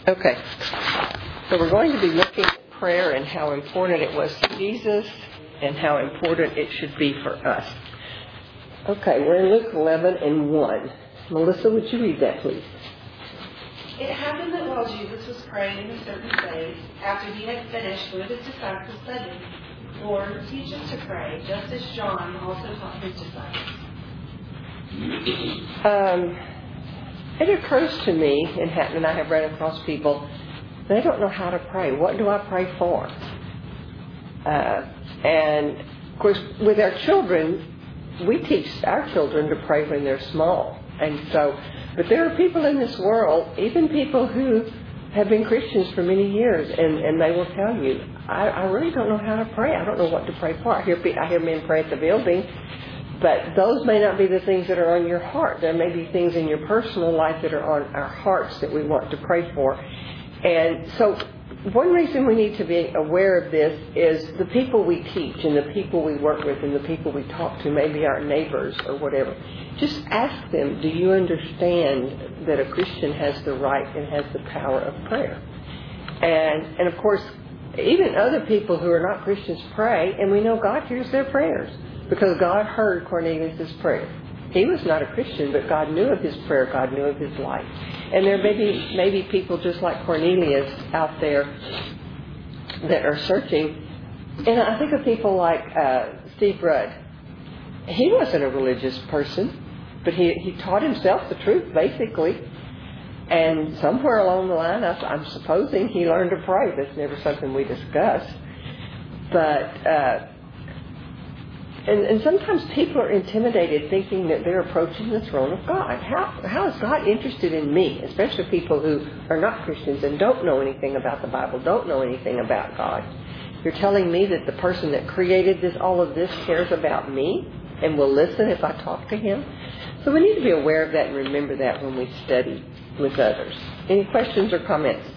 Okay, so we're going to be looking at prayer and how important it was to Jesus and how important it should be for us. Okay, we're in Luke 11:1. Melissa, would you read that, please? It happened that while Jesus was praying in a certain place, after he had finished, one of his disciples said to him, "Lord, teach us to pray, just as John also taught his disciples." It occurs to me, and I have read across people, they don't know how to pray. What do I pray for? And, of course, with our children, we teach our children to pray when they're small. And so, but there are people in this world, even people who have been Christians for many years, and they will tell you, I really don't know how to pray. I don't know what to pray for. I hear men pray at the building. But those may not be the things that are on your heart. There may be things in your personal life that are on our hearts that we want to pray for. And so one reason we need to be aware of this is the people we teach and the people we work with and the people we talk to, maybe our neighbors or whatever. Just ask them, do you understand that a Christian has the right and has the power of prayer? And of course, even other people who are not Christians pray, and we know God hears their prayers. Because God heard Cornelius' prayer. He was not a Christian, but God knew of his prayer. God knew of his life. And there may be people just like Cornelius out there that are searching. And I think of people like Steve Rudd. He wasn't a religious person, but he taught himself the truth, basically. And somewhere along the line, I'm supposing he learned to pray. That's never something we discussed. But... And sometimes people are intimidated thinking that they're approaching the throne of God. How is God interested in me? Especially people who are not Christians and don't know anything about the Bible, don't know anything about God. You're telling me that the person that created all of this cares about me and will listen if I talk to him? So we need to be aware of that and remember that when we study with others. Any questions or comments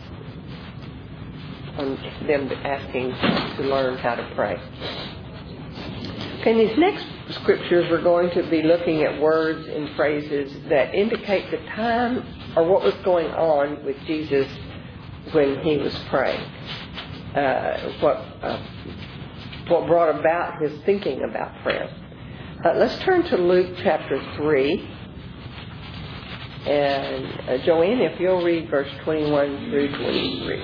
on them asking to learn how to pray? In these next scriptures, we're going to be looking at words and phrases that indicate the time or what was going on with Jesus when he was praying. What brought about his thinking about prayer. Let's turn to Luke chapter 3. And Joanne, if you'll read verse 21 through 23.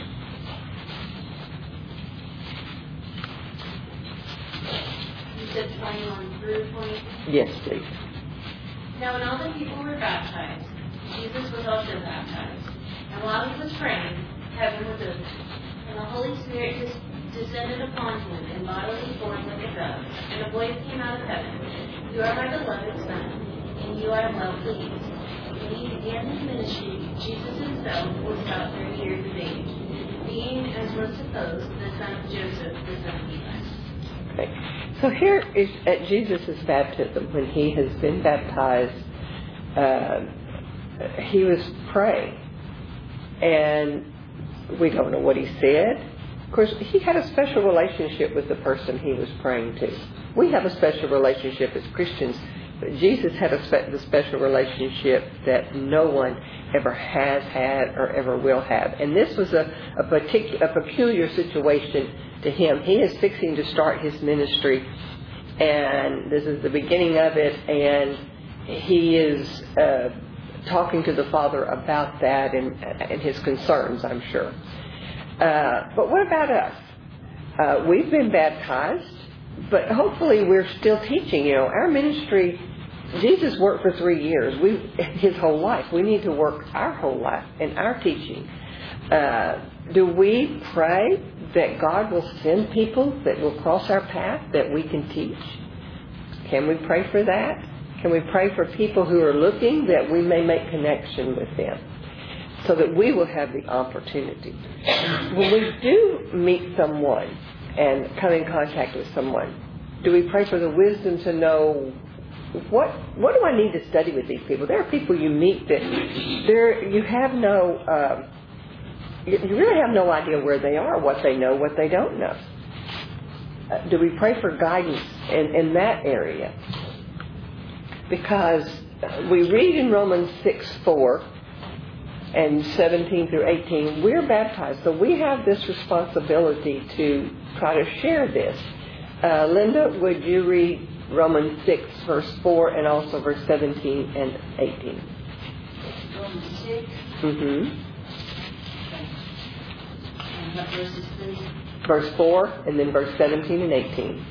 Said 21 through 20? Yes, please. Now when all the people were baptized, Jesus was also baptized. And while he was praying, heaven was opened, and the Holy Spirit descended upon him in bodily form like a dove, and a voice came out of heaven, "You are my beloved Son, and you are well pleased." When he began his ministry, Jesus himself was about 30 years of age, being, as was supposed, the son of Joseph, the son of Eli. Okay. So here is at Jesus' baptism, when he has been baptized, he was praying. And we don't know what he said. Of course, he had a special relationship with the person he was praying to. We have a special relationship as Christians, but Jesus had a special relationship that no one ever has had or ever will have. And this was a peculiar situation to him. He is fixing to start his ministry, and this is the beginning of it, and he is talking to the Father about that and his concerns, I'm sure. But what about us? We've been baptized, but hopefully we're still teaching. Our ministry, Jesus worked for 3 years. His whole life. We need to work our whole life in our teaching. Do we pray that God will send people that will cross our path that we can teach? Can we pray for that? Can we pray for people who are looking that we may make connection with them so that we will have the opportunity? When we do meet someone and come in contact with someone, do we pray for the wisdom to know what do I need to study with these people? There are people you meet that you have no... You really have no idea where they are, what they know, what they don't know. Do we pray for guidance in that area? Because we read in Romans 6:4 and 17 through 18, we're baptized. So we have this responsibility to try to share this. Linda, would you read Romans 6, verse 4, and also verse 17 and 18? Romans 6. Mm-hmm. And what verses, please? Verse 4, and then verse 17 and 18.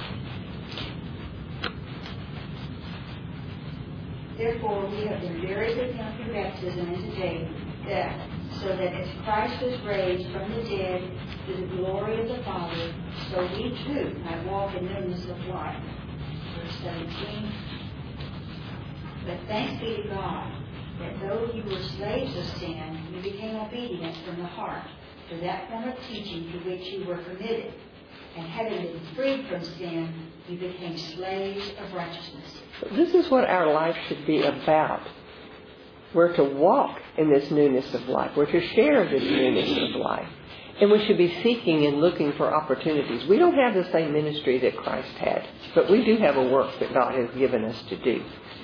Therefore, we have been buried with him through baptism into death, so that as Christ was raised from the dead to the glory of the Father, so we too might walk in newness of life. Verse 17. But thanks be to God, that though you were slaves of sin, you became obedient from the heart to that form of teaching to which you were committed. And having been freed from sin, you became slaves of righteousness. This is what our life should be about. We're to walk in this newness of life. We're to share this newness of life. And we should be seeking and looking for opportunities. We don't have the same ministry that Christ had, but we do have a work that God has given us to do.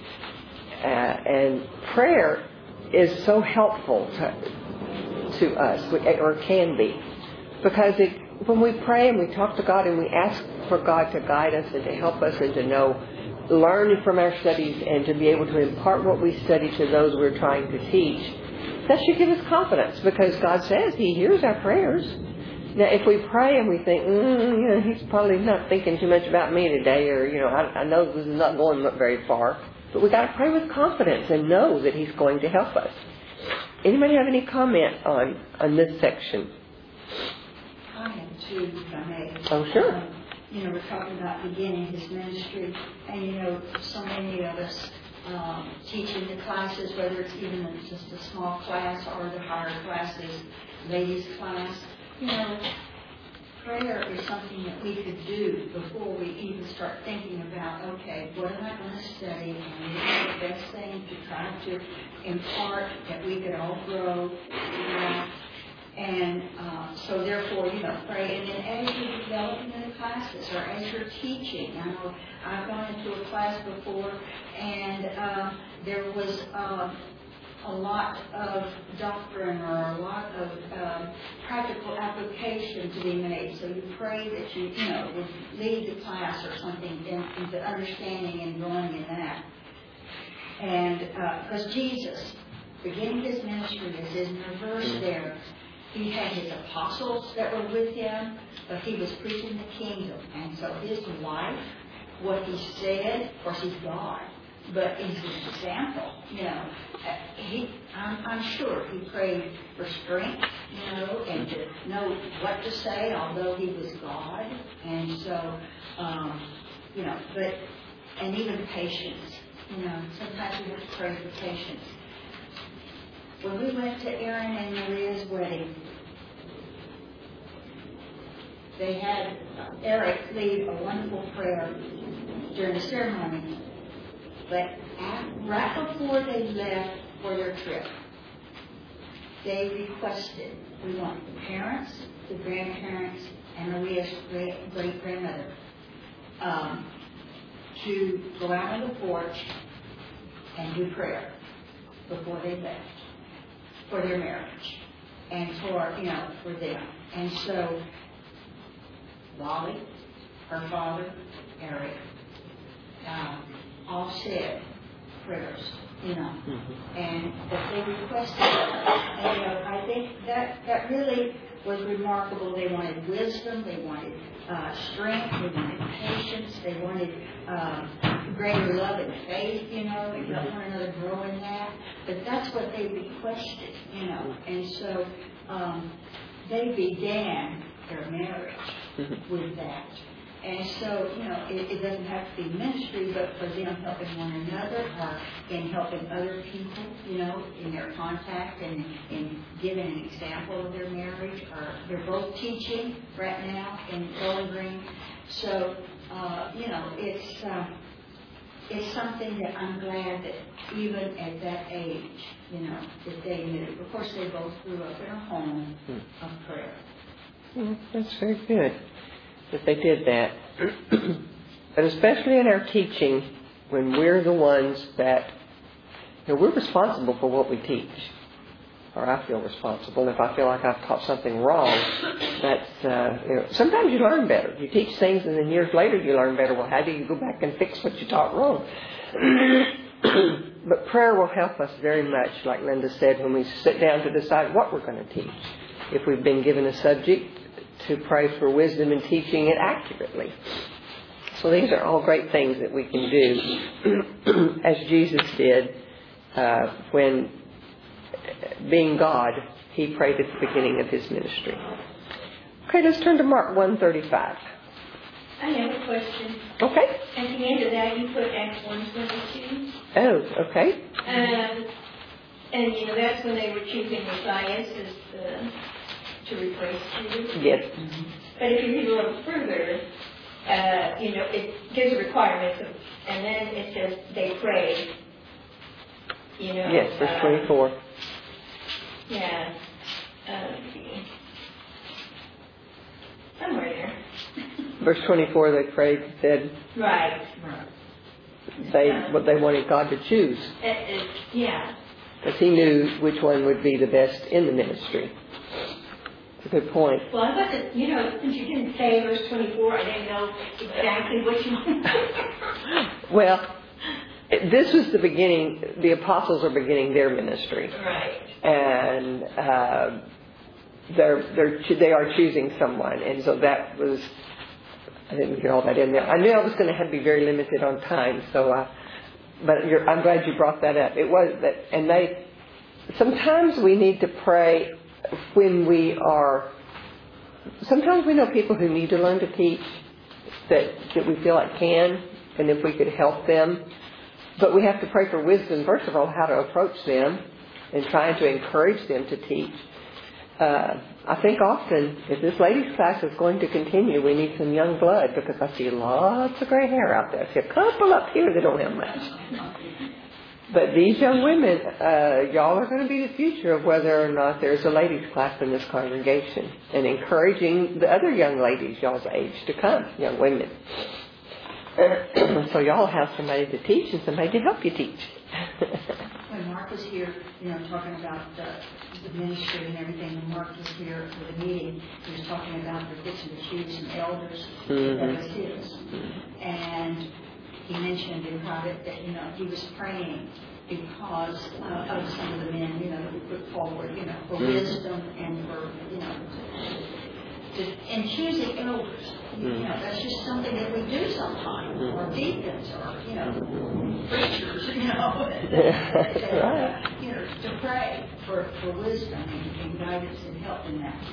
And prayer is so helpful to us, or can be, because when we pray and we talk to God and we ask for God to guide us and to help us and to learn from our studies and to be able to impart what we study to those we're trying to teach, that should give us confidence, because God says He hears our prayers. Now, if we pray and we think, He's probably not thinking too much about me today, or, I know this is not going very far, but we got to pray with confidence and know that He's going to help us. Anybody have any comment on this section? I have two, if I may. Oh, sure. We're talking about beginning His ministry, and so many of us teaching the classes, whether it's even just a small class or the higher classes, ladies' class. Prayer is something that we could do before we even start thinking about, okay, what am I going to study? And this is the best thing to try to impart that we could all grow. And so therefore, pray. And then as you develop in the classes or as you're teaching, I know I've gone into a class before, and there was a lot of doctrine or a lot of practical application to be made. So you pray that you would lead the class or something into understanding and growing in that. And because Jesus, beginning His ministry, as is in the verse there, He had His apostles that were with Him, but He was preaching the kingdom. And so His life, what He said, of course He's God, but He's an example, I'm sure He prayed for strength, and to know what to say, although He was God. And so, and even patience, sometimes we have to pray for patience. When we went to Aaron and Maria's wedding, they had Eric lead a wonderful prayer during the ceremony. But right before they left for their trip, they requested, we want the parents, the grandparents, and Maria's great-grandmother to go out on the porch and do prayer before they left for their marriage and for them. And so Wally, her father, Eric, all said prayers, and that they requested. And I think that really was remarkable. They wanted wisdom, they wanted strength, they wanted patience, they wanted greater love and faith, and help one another grow in that. But that's what they requested, and so they began their marriage with that. And so, it doesn't have to be ministry, but for them helping one another or in helping other people, in their contact and in giving an example of their marriage. Or they're both teaching right now in Bowling Green. So, it's something that I'm glad that even at that age, that they knew. Of course, they both grew up in a home of prayer. That's very good that they did that. And especially in our teaching, when we're the ones that, we're responsible for what we teach. or I feel responsible. If I feel like I've taught something wrong, that's, sometimes you learn better. You teach things and then years later you learn better. Well, how do you go back and fix what you taught wrong? But prayer will help us very much, like Linda said, when we sit down to decide what we're going to teach. If we've been given a subject, to pray for wisdom in teaching it accurately. So these are all great things that we can do, as Jesus did when, being God, He prayed at the beginning of His ministry. Okay, let's turn to Mark 1:35. I have a question. Okay. At the end of that, you put Acts 1:22. Oh, okay. And, that's when they were choosing Matthias to replace Jesus. Yes. But if you read a little further, it gives a requirement, and then it says they prayed. Yes, verse 24. Yeah. Somewhere there. Verse 24, they prayed, said Right. what they wanted God to choose. Yeah. Because He knew which one would be the best in the ministry. It's a good point. Well, I wasn't, since you didn't say verse 24, I didn't know exactly which one. Well, this was the beginning. The apostles are beginning their ministry. Right. And they are choosing someone. And so that was, I didn't get all that in there. I knew I was going to have to be very limited on time. So, but I'm glad you brought that up. It was that, and sometimes we need to pray when sometimes we know people who need to learn to teach that we feel like can, and if we could help them. But we have to pray for wisdom, first of all, how to approach them and trying to encourage them to teach. I think often, if this ladies' class is going to continue, we need some young blood, because I see lots of gray hair out there. I see a couple up here that don't have much. But these young women, y'all are going to be the future of whether or not there's a ladies' class in this congregation, and encouraging the other young ladies y'all's age to come, young women. So y'all have somebody to teach and somebody to help you teach. When Mark was here, talking about the ministry and everything, when Mark was here for the meeting, he was talking about the fixing to choose some elders that was his. And he mentioned in private that, he was praying because of some of the men, who put forward, for wisdom and for, and choosing elders. That's just something that we do sometimes, or deacons, or, preachers, to pray for wisdom and guidance and help in that.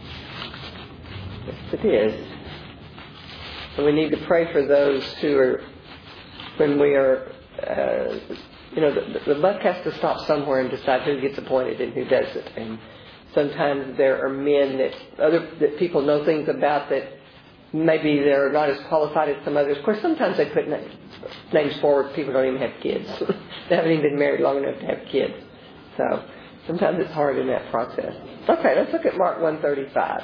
Yes, it is. So we need to pray for those who are, when we are, the buck has to stop somewhere and decide who gets appointed and who doesn't. And sometimes there are men that people know things about that maybe they're not as qualified as some others. Of course, sometimes they put names forward. People don't even have kids. They haven't even been married long enough to have kids. So sometimes it's hard in that process. Okay, let's look at Mark 1:35.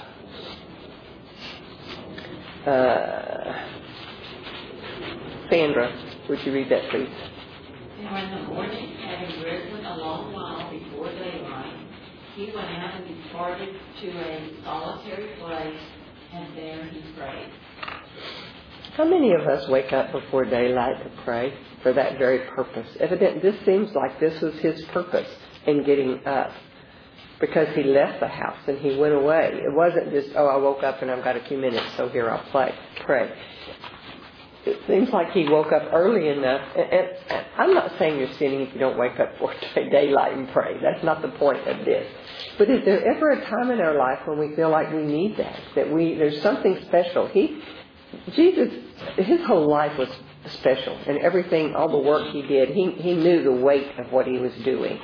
Sandra, would you read that, please? And when the morning, having risen a long while before daylight, he went out and departed to a solitary place, and there he prayed. How many of us wake up before daylight to pray for that very purpose? Evidently, this seems like this was his purpose in getting up, because he left the house and he went away. It wasn't just, I woke up and I've got a few minutes, so here I'll pray. It seems like he woke up early enough. And I'm not saying you're sinning if you don't wake up before daylight and pray. That's not the point of this. But is there ever a time in our life when we feel like we need that there's something special? Jesus, his whole life was special, and everything, all the work he did, he knew the weight of what he was doing.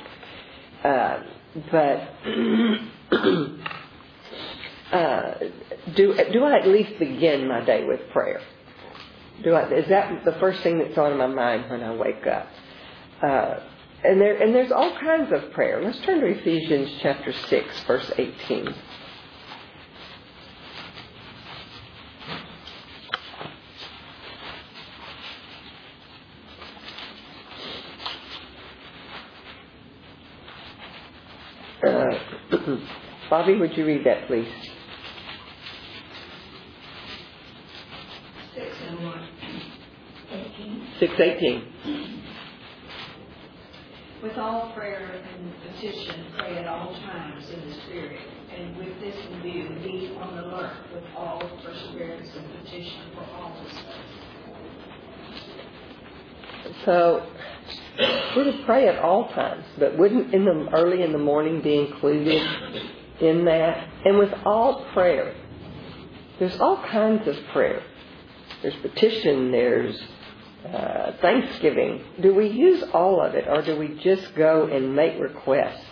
But do I at least begin my day with prayer? Is that the first thing that's on my mind when I wake up? And there's all kinds of prayer. Let's turn to Ephesians chapter 6, verse 18. Bobby, would you read that, please? 6:18. With all prayer and petition, pray at all times in the Spirit, and with this in view, be on the alert with all perseverance and petition for all the saints. So, we're to pray at all times, but wouldn't early in the morning be included in that? And with all prayer, there's all kinds of prayer. There's petition, there's thanksgiving. Do we use all of it, or do we just go and make requests?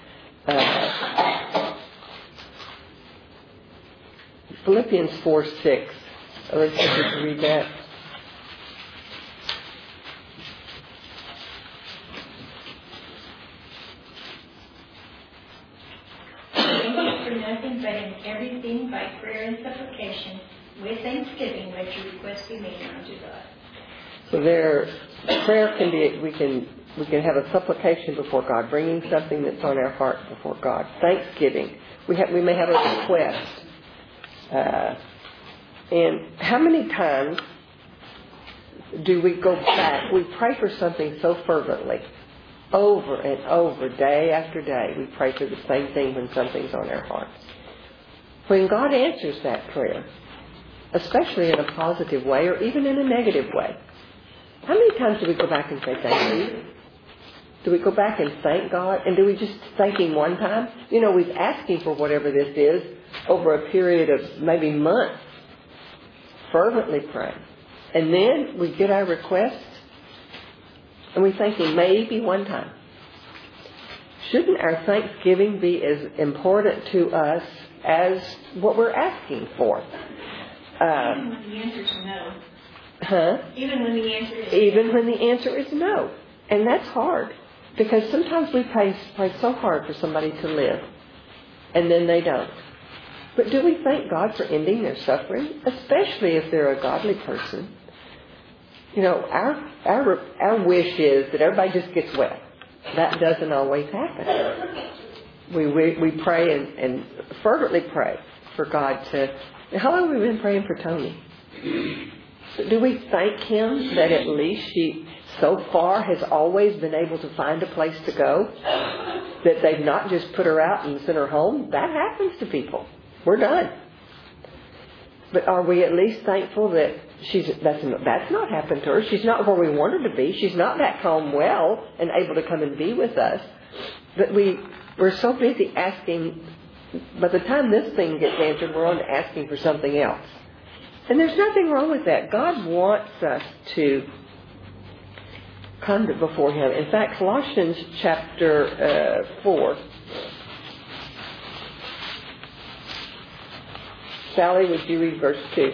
Philippians 4:6. Let's just read that. For nothing, but in everything by prayer and supplication, with thanksgiving, let your requests be made unto God. So prayer can be, we can have a supplication before God, bringing something that's on our heart before God. Thanksgiving. We may have a request. And how many times do we go back? We pray for something so fervently, over and over, day after day. We pray for the same thing when something's on our heart. When God answers that prayer, especially in a positive way or even in a negative way, how many times do we go back and say thank you? Do we go back and thank God? And do we just thank Him one time? We've asked Him for whatever this is over a period of maybe months. Fervently pray. And then we get our request and we thank Him maybe one time. Shouldn't our thanksgiving be as important to us as what we're asking for? Even when the answer is no. Huh? Even when the answer is no. Even when the answer is no. And that's hard. Because sometimes we pray so hard for somebody to live. And then they don't. But do we thank God for ending their suffering? Especially if they're a godly person. Our wish is that everybody just gets well. That doesn't always happen. We pray and fervently pray for God to... How long have we been praying for Tony? Do we thank Him that at least she so far has always been able to find a place to go? That they've not just put her out and sent her home? That happens to people. We're done. But are we at least thankful that that's not happened to her? She's not where we want her to be. She's not back home well and able to come and be with us. But we're so busy asking. By the time this thing gets answered, we're on to asking for something else. And there's nothing wrong with that. God wants us to come before Him. In fact, Colossians chapter 4. Sally, would you read verse 2?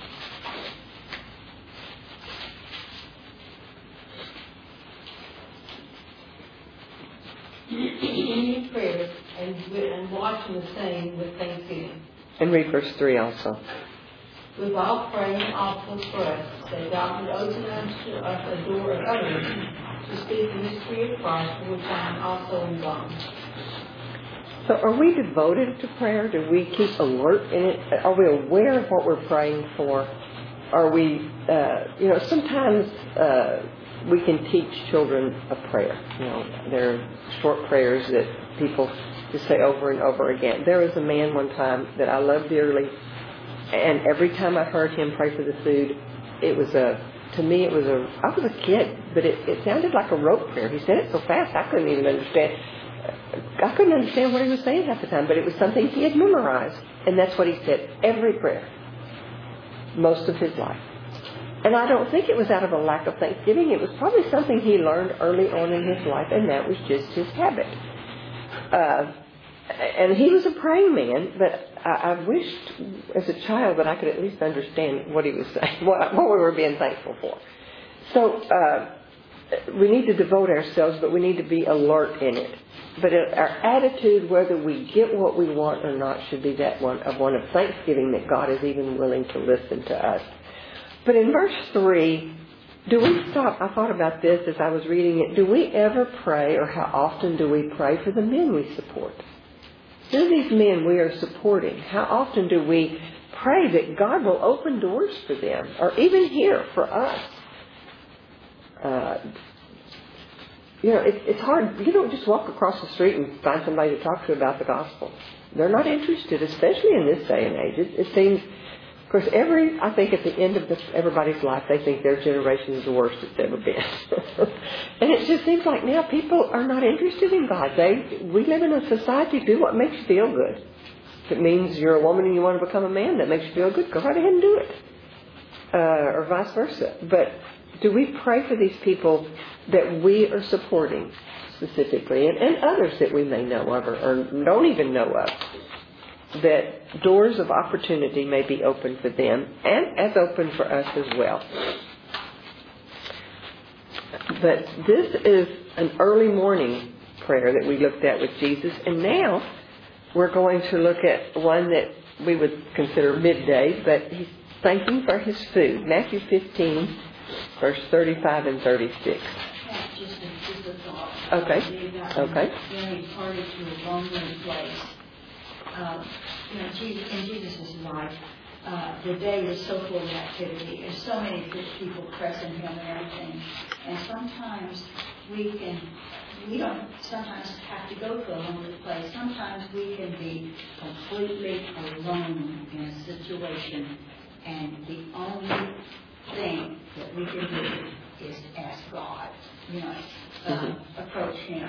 Continuing prayers and watching the same with thanksgiving. And read verse 3 also. With all praying also for us, that God would open unto us a door of utterance to speak the mystery of Christ, for which I am also involved. So are we devoted to prayer? Do we keep alert in it? Are we aware of what we're praying for? Are we, sometimes we can teach children a prayer. There are short prayers that people just say over and over again. There was a man one time that I loved dearly, and every time I heard him pray for the food, I was a kid, but it sounded like a rote prayer. He said it so fast I couldn't even understand. I couldn't understand what he was saying half the time, but it was something he had memorized. And that's what he said every prayer, most of his life. And I don't think it was out of a lack of thanksgiving. It was probably something he learned early on in his life, and that was just his habit. And he was a praying man, but I wished as a child that I could at least understand what he was saying, what we were being thankful for. So we need to devote ourselves, but we need to be alert in it. But our attitude, whether we get what we want or not, should be that one of thanksgiving that God is even willing to listen to us. But in verse 3, do we stop? I thought about this as I was reading it. Do we ever pray, or how often do we pray for the men we support? Who are these men we are supporting? How often do we pray that God will open doors for them, or even here for us? It's hard. You don't just walk across the street and find somebody to talk to about the gospel. They're not interested, especially in this day and age. It seems, of course, I think at the end of everybody's life, they think their generation is the worst it's ever been. And it just seems like now people are not interested in God. We live in a society, do what makes you feel good. If it means you're a woman and you want to become a man, that makes you feel good, go right ahead and do it. Or vice versa. But do we pray for these people that we are supporting specifically, and others that we may know of or don't even know of, that doors of opportunity may be open for them and as open for us as well? But this is an early morning prayer that we looked at with Jesus, and now we're going to look at one that we would consider midday, but he's thanking for his food. Matthew 15, verse 35 and 36. Just a thought. Okay. Okay. Very parted to a lonely place. In Jesus' life, the day was so full of activity. There's so many good people pressing him and everything. And sometimes we don't sometimes have to go to a lonely place. Sometimes we can be completely alone in a situation, and the only thing that we can do is ask God, approach him.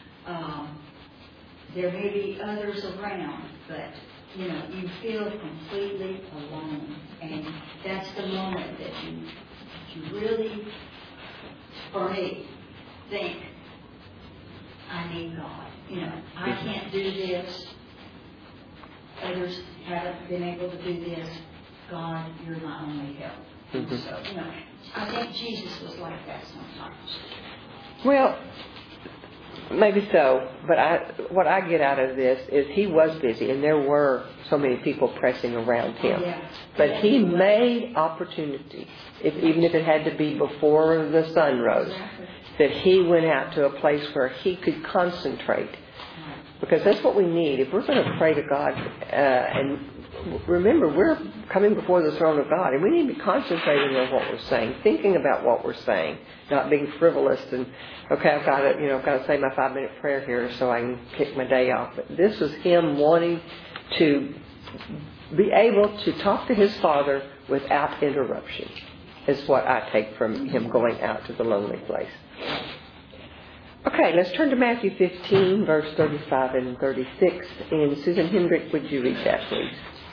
There may be others around, but you feel completely alone, and that's the moment that you really, for me, think, I need God. I can't do this. Others haven't been able to do this. God, you're my only help. So, I think Jesus was like that sometimes. Well, maybe so, but what I get out of this is he was busy, and there were so many people pressing around him. Yeah. But he made opportunity, even if it had to be before the sun rose, that he went out to a place where he could concentrate. Because that's what we need. If we're going to pray to God, and remember, we're coming before the throne of God, and we need to be concentrating on what we're saying, thinking about what we're saying, not being frivolous and, okay, I've got to say my 5-minute prayer here so I can kick my day off. But this was him wanting to be able to talk to his Father without interruption, is what I take from him going out to the lonely place. Okay, let's turn to Matthew 15, verse 35 and 36. And Susan Hendrick, would you read that, please?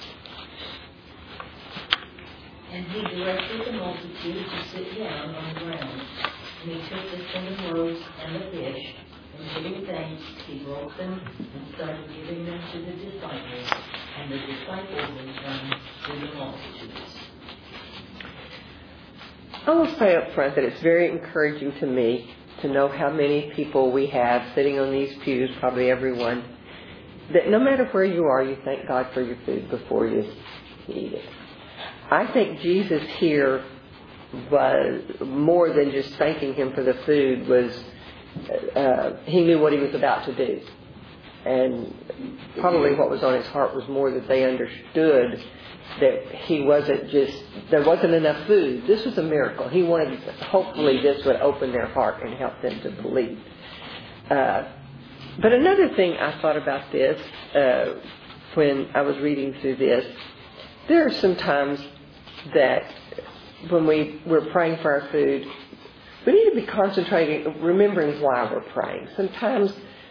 And he directed the multitude to sit down on the ground. And he took the 7 loaves and the fish, and giving thanks, he broke them and started giving them to the disciples, and the disciples in turn to the multitudes. I will say up front that it's very encouraging to me to know how many people we have sitting on these pews, probably everyone, that no matter where you are, you thank God for your food before you eat it. I think Jesus here was more than just thanking him for the food. He knew what he was about to do. And probably what was on his heart was more that they understood that there wasn't enough food. This was a miracle. He wanted, hopefully this would open their heart and help them to believe. But another thing I thought about this when I was reading through this, there are some times that when we're praying for our food, we need to be concentrating, remembering why we're praying. Sometimes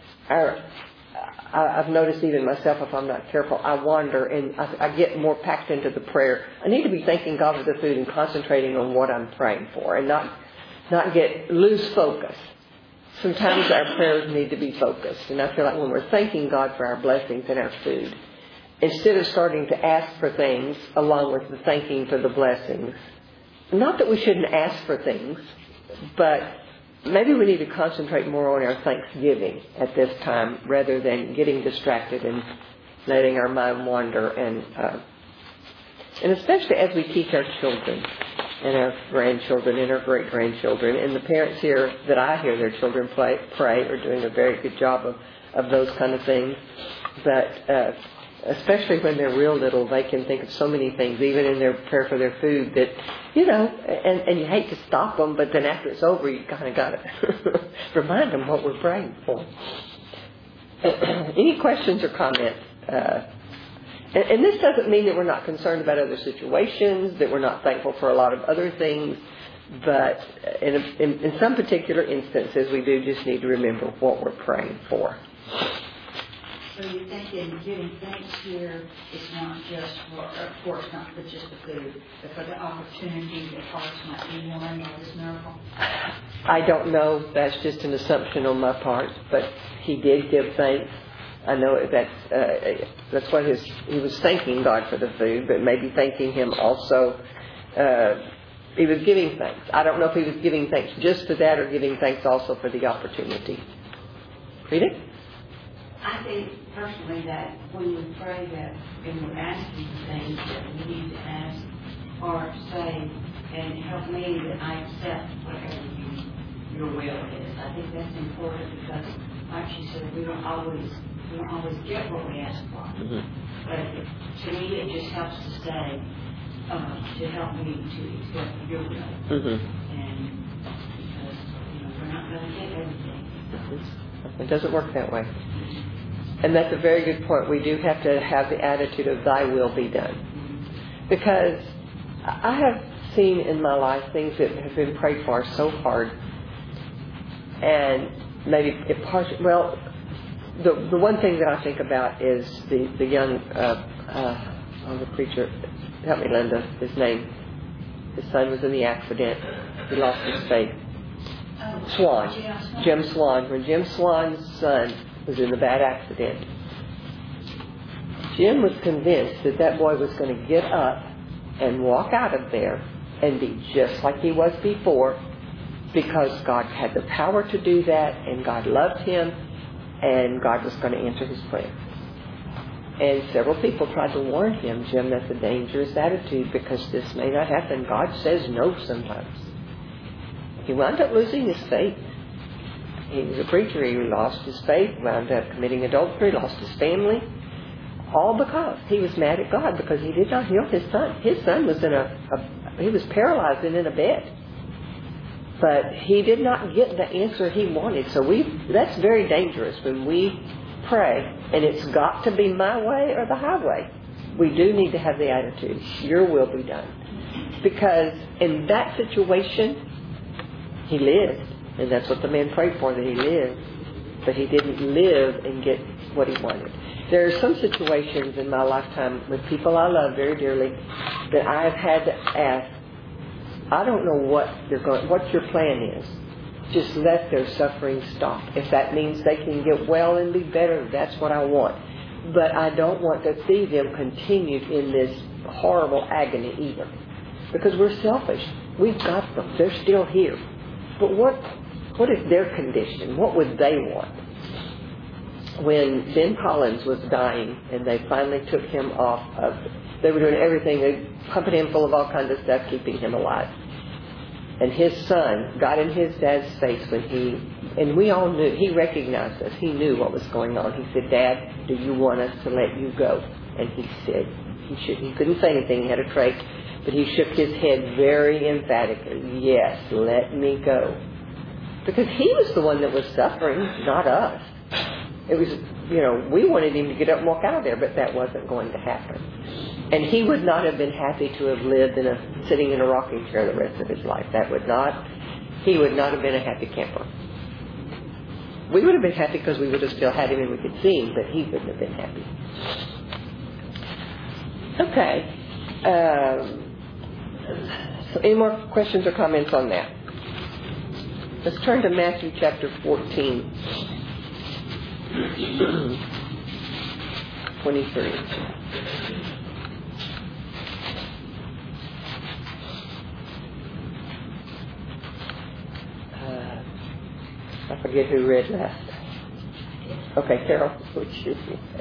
I've noticed even myself, if I'm not careful, I wander and I get more packed into the prayer. I need to be thanking God for the food and concentrating on what I'm praying for and not lose focus. Sometimes our prayers need to be focused. And I feel like when we're thanking God for our blessings and our food, instead of starting to ask for things along with the thanking for the blessings, not that we shouldn't ask for things, but maybe we need to concentrate more on our thanksgiving at this time rather than getting distracted and letting our mind wander. And especially as we teach our children and our grandchildren and our great-grandchildren, and the parents here that I hear their children pray are doing a very good job of those kind of things. But especially when they're real little, they can think of so many things, even in their prayer for their food, that, and you hate to stop them, but then after it's over, you kind of got to remind them what we're praying for. Any questions or comments? And this doesn't mean that we're not concerned about other situations, that we're not thankful for a lot of other things, but in some particular instances, we do just need to remember what we're praying for. So you think in giving thanks here, it's not just for, of course, not for just the food, but for the opportunity that hearts might be warmed by this miracle? I don't know. That's just an assumption on my part, but he did give thanks. I know that's what he was thanking God for the food, but maybe thanking Him also. He was giving thanks. I don't know if he was giving thanks just for that or giving thanks also for the opportunity. Read it. I think personally that when we pray that and we're asking things that we need to ask or say, and help me that I accept whatever your will is. I think that's important because, like she said, we don't always get what we ask for. Mm-hmm. But to me, it just helps to say, to help me to accept your will. Mm-hmm. And because we're not going to get everything. It doesn't work that way. And that's a very good point. We do have to have the attitude of thy will be done. Because I have seen in my life things that have been prayed for so hard. And maybe the one thing that I think about is the young the preacher, help me Linda, his name. His son was in the accident. He lost his faith. Jim Swan. When Jim Swan's son was in the bad accident, Jim was convinced that boy was going to get up and walk out of there and be just like he was before, because God had the power to do that, and God loved him, and God was going to answer his prayer. And several people tried to warn him, Jim, that's a dangerous attitude because this may not happen. God says no sometimes. He wound up losing his faith. He was a preacher. He lost his faith, wound up committing adultery, lost his family, all because he was mad at God because he did not heal his son. His son was he was paralyzed and in a bed. But he did not get the answer he wanted. So that's very dangerous when we pray and it's got to be my way or the highway. We do need to have the attitude, your will be done. Because in that situation, he lived. And that's what the man prayed for, that he lived. But he didn't live and get what he wanted. There are some situations in my lifetime with people I love very dearly that I've had to ask, I don't know what your plan is. Just let their suffering stop. If that means they can get well and be better, that's what I want. But I don't want to see them continue in this horrible agony either. Because we're selfish. We've got them. They're still here. But what is their condition? What would they want? When Ben Collins was dying and they finally took him off they were doing everything, they pumping him full of all kinds of stuff, keeping him alive. And his son got in his dad's face and we all knew, he recognized us, he knew what was going on. He said, Dad, do you want us to let you go? And he said, he couldn't say anything, he had a trach, but he shook his head very emphatically, yes, let me go. Because he was the one that was suffering, not us. It was, we wanted him to get up and walk out of there, but that wasn't going to happen. And he would not have been happy to have lived sitting in a rocking chair the rest of his life. He would not have been a happy camper. We would have been happy because we would have still had him and we could see him, but he wouldn't have been happy. Okay. So any more questions or comments on that? Let's turn to Matthew chapter 14. 23. I forget who read last. Okay, Carol, which is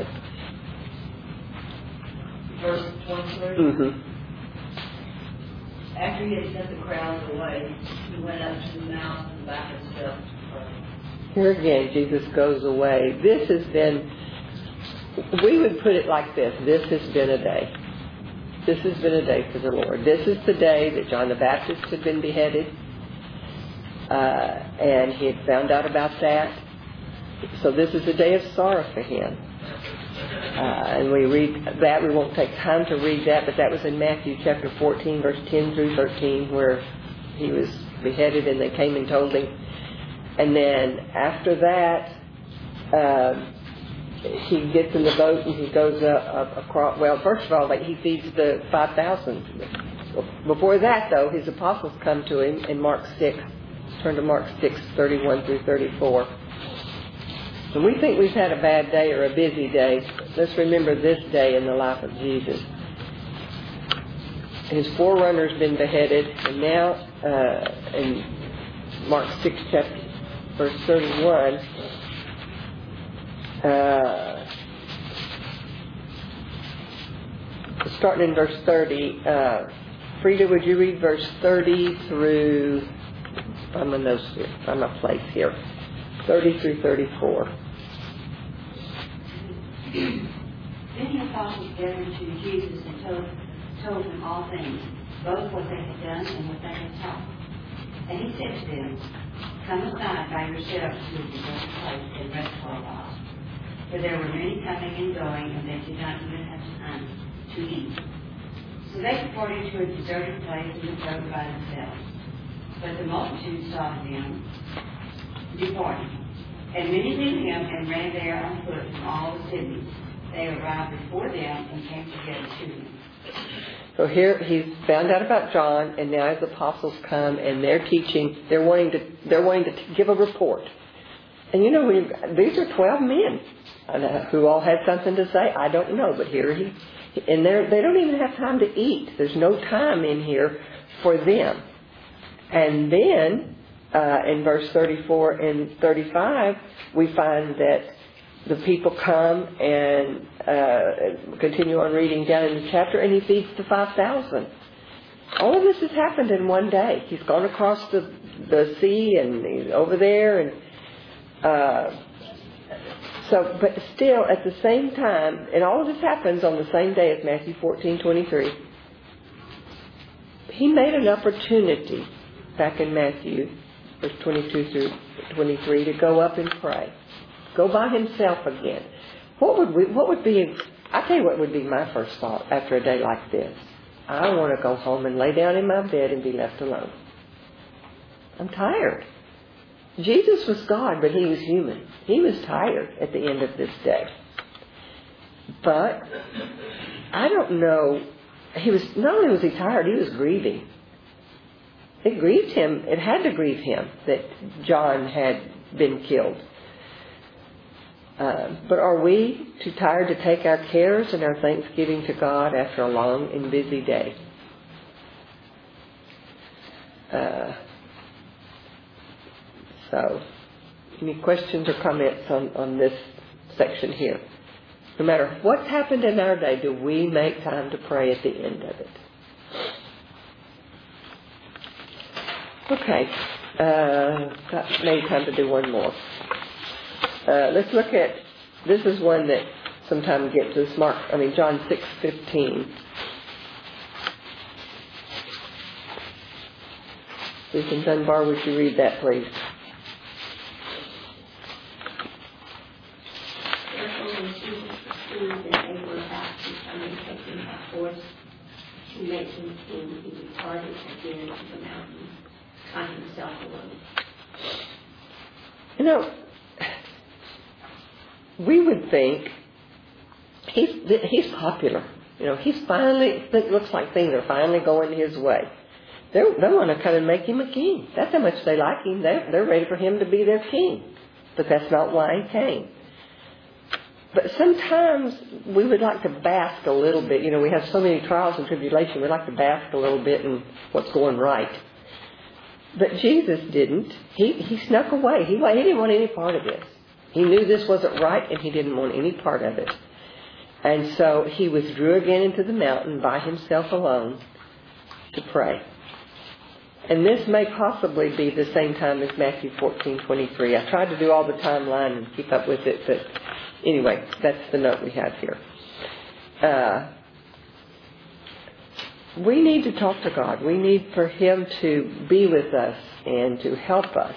Verse 23. Mm-hmm. After he had sent the crowds away, he went up to the mountain by himself to pray. Here again, Jesus goes away. This has been we would put it like this. This has been a day. This has been a day for the Lord. This is the day that John the Baptist had been beheaded. And he had found out about that. So this is a day of sorrow for him. And we read that. We won't take time to read that, but that was in Matthew chapter 14, verse 10 through 13, where he was beheaded and they came and told him. And then after that, he gets in the boat and he goes up across. Well, first of all, he feeds the 5,000. Before that, though, his apostles come to him in Mark 6. Turn to Mark 6, 31 through 34. When we think we've had a bad day or a busy day, let's remember this day in the life of Jesus. His forerunner's been beheaded, and now in Mark 6, chapter, verse 31, starting in verse 30, Frida, would you read verse 30 through, I'm a place here, 30 through 34. Then the apostles gathered to Jesus and told him all things, both what they had done and what they had taught. And he said to them, "Come aside by yourselves to the desert place and rest for a while." For there were many coming and going, and they did not even have time to eat. So they departed to a deserted place in the boat by themselves. But the multitude saw them departing. And many knew him and ran there on foot from all the cities. They arrived before them and came together to him. So here he's found out about John, and now his apostles come and they're teaching. They're wanting to give a report. And you know, these are 12 men who all had something to say. I don't know, but here and they don't even have time to eat. There's no time in here for them. And then in verse 34 and 35, we find that the people come and continue on reading down in the chapter, and he feeds the 5,000. All of this has happened in one day. He's gone across the sea, and he's over there, and but still, at the same time, and all of this happens on the same day as Matthew 14:23. He made an opportunity back in Matthew, verse 22 through 23, to go up and pray. Go by himself again. What would be, I tell you what would be my first thought after a day like this. I want to go home and lay down in my bed and be left alone. I'm tired. Jesus was God, but he was human. He was tired at the end of this day. But I don't know, not only was he tired, he was grieving. It grieved him. It had to grieve him that John had been killed. But are we too tired to take our cares and our thanksgiving to God after a long and busy day? So, any questions or comments on this section here? No matter what's happened in our day, do we make time to pray at the end of it? Okay, got maybe time to do one more. Let's look at, this is one that sometimes gets us, John 6:15. Deacon Dunbar, would you read that, please? Therefore, when Jesus perceived that they were about to come and take him by force to make him king, he departed again to the mountain by himself alone. You know, we would think he's popular. You know, it looks like things are finally going his way. They want to kind of make him a king. That's how much they like him. They're ready for him to be their king. But that's not why he came. But sometimes we would like to bask a little bit. You know, we have so many trials and tribulation. We'd like to bask a little bit in what's going right. But Jesus didn't. He snuck away. He didn't want any part of this. He knew this wasn't right, and he didn't want any part of it. And so he withdrew again into the mountain by himself alone to pray. And this may possibly be the same time as Matthew 14:23. I tried to do all the timeline and keep up with it, but Anyway, that's the note we have here. We need to talk to God. We need for Him to be with us and to help us.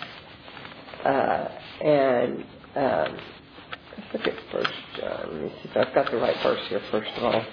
Let's look at 1 John. Let me see if I've got the right verse here, first of all.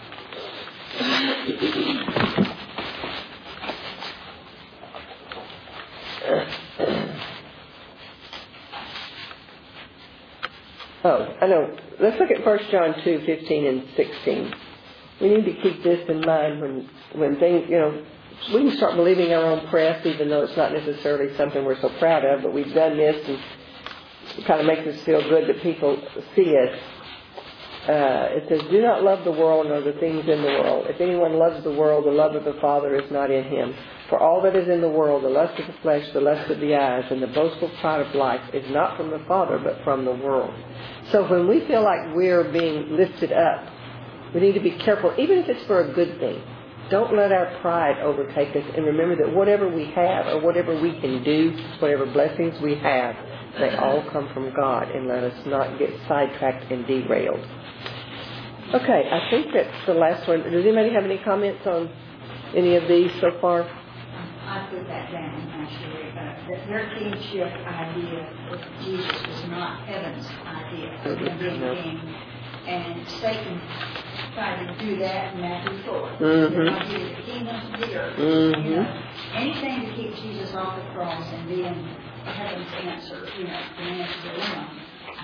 Oh, I know. Let's look at 1 John 2:15 and 16. We need to keep this in mind when things, we can start believing our own press, even though it's not necessarily something we're so proud of, but we've done this and it kind of makes us feel good that people see us. It says, do not love the world nor the things in the world. If anyone loves the world, the love of the Father is not in him. For all that is in the world, the lust of the flesh, the lust of the eyes, and the boastful pride of life is not from the Father, but from the world. So when we feel like we're being lifted up, we need to be careful, even if it's for a good thing. Don't let our pride overtake us, and remember that whatever we have or whatever we can do, whatever blessings we have, they all come from God, and let us not get sidetracked and derailed. Okay, I think that's the last one. Does anybody have any comments on any of these so far? I put that down, actually. Their kingship idea of Jesus was not heaven's idea of him being king. And Satan tried to do that in Matthew 4. Mm-hmm. The kingdom of the earth. Mm-hmm. Anything to keep Jesus off the cross and being heaven's answer, the answer to them.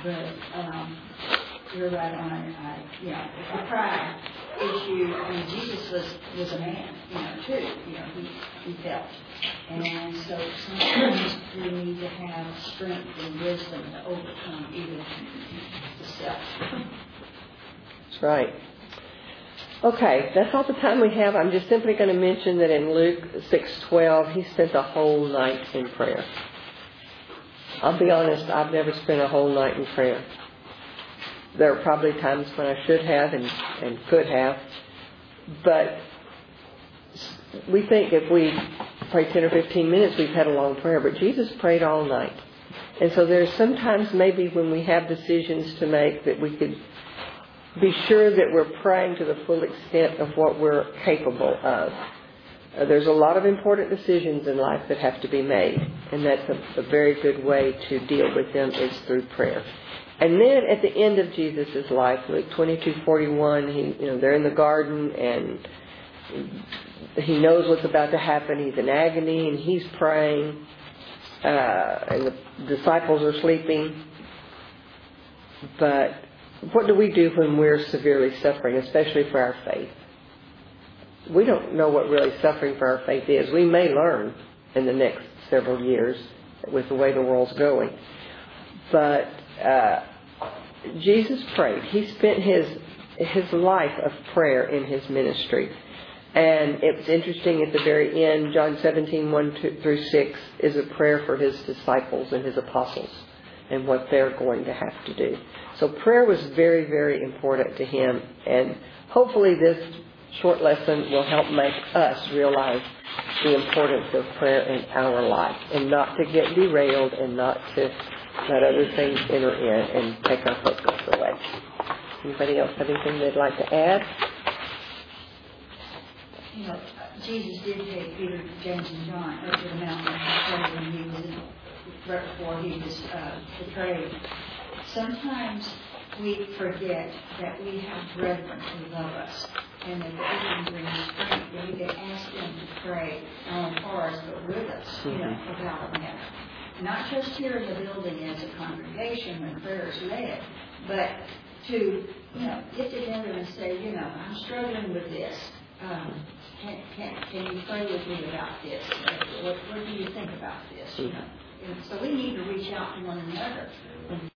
But you're right on it. The pride issue. I mean, Jesus was a man, too. He felt. And so sometimes we need to have strength and wisdom to overcome even the self. That's right. Okay, that's all the time we have. I'm just simply going to mention that in Luke 6:12, he spent a whole night in prayer. I'll be honest, I've never spent a whole night in prayer. There are probably times when I should have and could have, but we think if we pray 10 or 15 minutes, we've had a long prayer, but Jesus prayed all night. And so there's sometimes maybe when we have decisions to make that we could be sure that we're praying to the full extent of what we're capable of. There's a lot of important decisions in life that have to be made, and that's a very good way to deal with them is through prayer. And then at the end of Jesus' life, Luke 22:41, they're in the garden and he knows what's about to happen. He's in agony and he's praying, and the disciples are sleeping. But what do we do when we're severely suffering, especially for our faith? We don't know what really suffering for our faith is. We may learn in the next several years with the way the world's going. But Jesus prayed. He spent his life of prayer in his ministry. And it's interesting at the very end, John 17:1-6 is a prayer for his disciples and his apostles and what they're going to have to do. So prayer was very, very important to him. And hopefully this short lesson will help make us realize the importance of prayer in our life and not to get derailed and not to let other things enter in and take our focus away. Anybody else have anything they'd like to add? Jesus did take Peter, James, and John up to the mountain when he was right before he was betrayed. Sometimes we forget that we have brethren who love us and that we can bring strength and we can ask them to pray not only for us but with us, about that. Not just here in the building as a congregation when prayer is led, but to, get together and say, I'm struggling with this. Can you pray with me about this? What do you think about this? And so we need to reach out to one another.